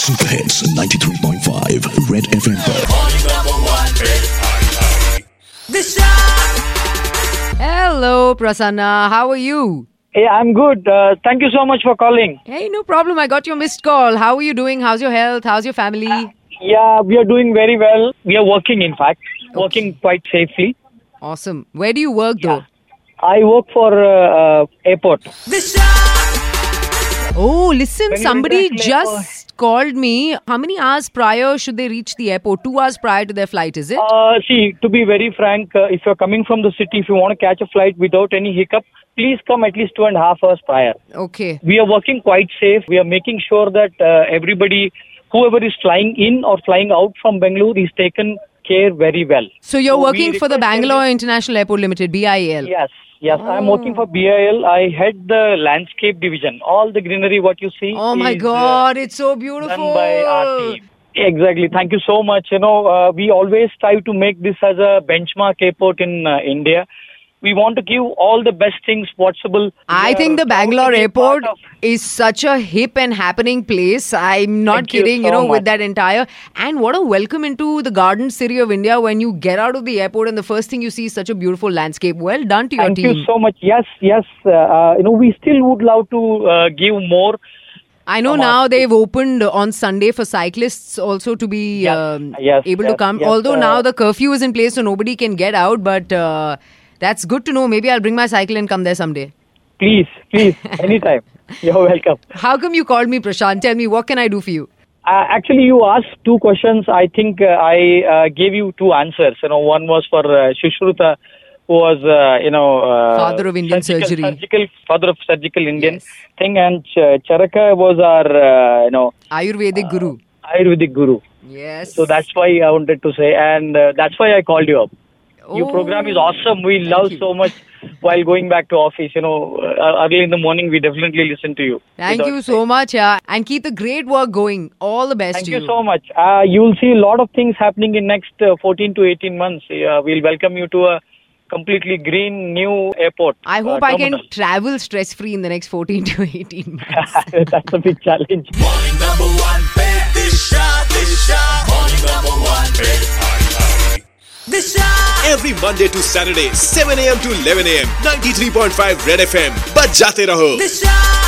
Super hits 93.5 red FM पर। Hello, Prasanna. How are you? Hey, I'm good. Thank you so much for calling. Hey, no problem. I got your missed call. How are you doing? How's your health? How's your family? Yeah, we are doing very well. We are working, in fact, working quite safely. Awesome. Where do you work, though? I work for airport. Oh, listen, When you somebody enter just called me. How many hours prior should they reach the airport? 2 hours prior to their flight, is it? See, to be very frank, if you're coming from the city, if you want to catch a flight without any hiccup, please come at least 2.5 hours prior. Okay. We are working quite safe. We are making sure that everybody, whoever is flying in or flying out from Bangalore, is taken care very well. So you're So we working for the request Bangalore International Airport Limited, BIL? Yes, I'm working for BIL. I head the landscape division. All the greenery what you see Oh my is God, it's so beautiful. done by our team. Exactly. Thank you so much. We always strive to make this as a benchmark airport in India. We want to give all the best things possible. I We think are the Bangalore proud to be airport part of- is such a hip and happening place. I'm not Thank you kidding, so with much. that entire. And what a welcome into the Garden City of India when you get out of the airport and the first thing you see is such a beautiful landscape. Well done to your Thank team. you so much. Yes. We still would love to give more. I know now they've opened on Sunday for cyclists also to be able to come. yes, Although now the curfew is in place so nobody can get out. But that's good to know. Maybe I'll bring my cycle and come there someday. Please, anytime. You're welcome. How come you called me, Prashant? Tell me, what can I do for you? Actually, you asked two questions. I think I gave you two answers. One was for Shushruta, who was, Father of Indian surgery. Father of surgical Indian Yes. thing. And Charaka was our, Ayurvedic guru. Ayurvedic guru. Yes. So that's why I wanted to say. And that's why I called you up. Your Oh, program is awesome. We love you. so much while going back to office. Early in the morning, we definitely listen to you. Thank you so much. And keep the great work going. All the best Thank to you so much. You'll see a lot of things happening in next 14 to 18 months. We'll welcome you to a completely green new airport. I hope I can terminal. travel stress-free in the next 14 to 18 months. That's a big challenge. Morning number one, Disha. Morning number one, Disha. Every Monday to Saturday, 7 a.m. to 11 a.m. 93.5 Red FM. बज जाते रहो.